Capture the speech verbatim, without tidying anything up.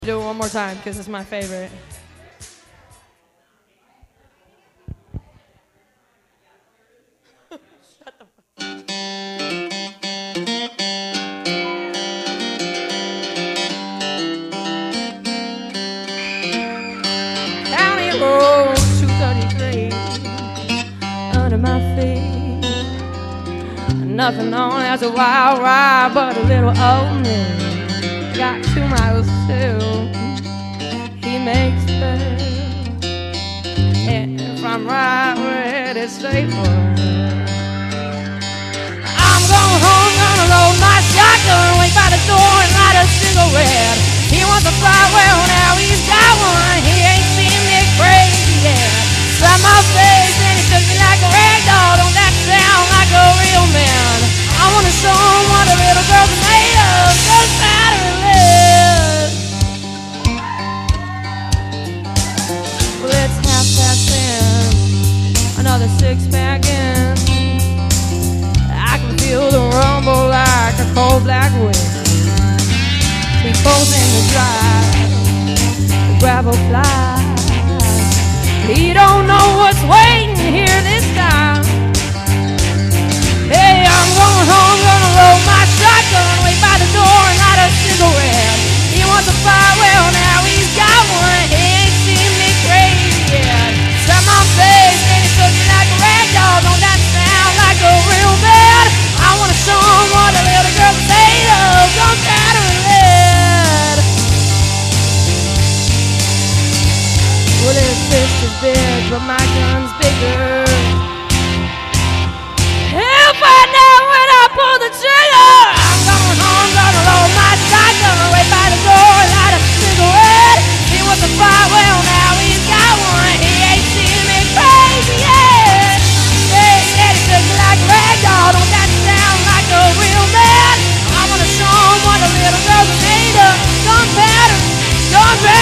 Do it one more time because it's my favorite. Shut the fuck. County Road two thirty-three under my feet. Nothing on as a wild ride but a little old man. Got two miles too. He makes bed. And if I'm right, we're headed straight for it. I'm going home, gonna load my shotgun, wait by the door and light a cigarette. He wants a fly, well now he's got one. He ain't seen me crazy yet. Slap my face and he took me like a rag doll. Don't that sound like a real man? I wanna show him what a little girl's made of. Doesn't matter a live. Well, it's half past ten, another six pack in. I can feel the rumble like a cold black wind. We both in the drive, the gravel flies. He don't know what's waiting here this time. Hey, I'm going home, gonna load my shotgun, wait by the door and light a cigarette. He wants a fire, well now he's got one. He ain't seen me crazy yet. Slap my face and he took me like a rag doll. Don't that sound like a real man? I wanna show him what a little girl's made of. Don't that or lead. Well, his fist is big, but my gun's bigger. He'll find out when I pull the trigger. I'm going home, gonna load my shotgun, wait by the door, light a cigarette. He wants a fire, well now he's got one. He ain't seen me crazy yet. Hey, said he took me like a rag doll. Don't that sound like a real man? I wanna show him what a little girl's made of. Gun pattern, gun pattern.